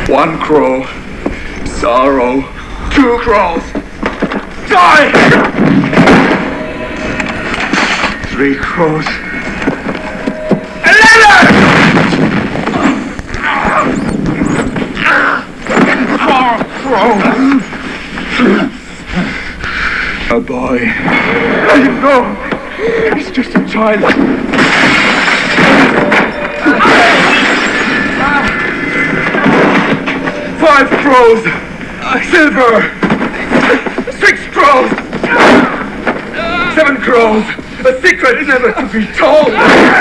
1 crow. Sorrow. 2 crows. Die! 3 crows. 11! 4 crows. A boy. Let him go. He's just a child. 5 crows. Silver. 6 crows. 7 crows. A secret never to be told.